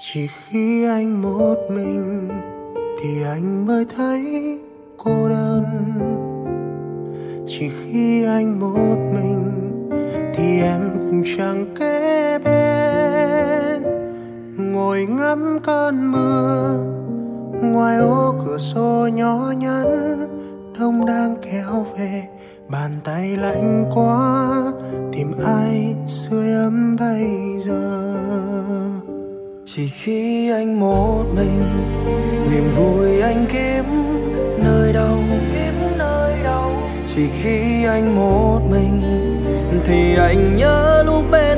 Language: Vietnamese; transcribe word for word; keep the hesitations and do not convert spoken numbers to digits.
Chỉ khi anh một mình thì anh mới thấy cô đơn. Chỉ khi anh một mình thì em cũng chẳng kế bên. Ngồi ngắm cơn mưa ngoài ô cửa sổ nhỏ nhắn, đông đang kéo về, bàn tay lạnh quá, tìm ai sưởi ấm bây giờ. Chỉ khi anh một mình, niềm vui anh kiếm nơi đâu? Kiếm nơi đâu? Chỉ khi anh một mình thì anh nhớ lúc bên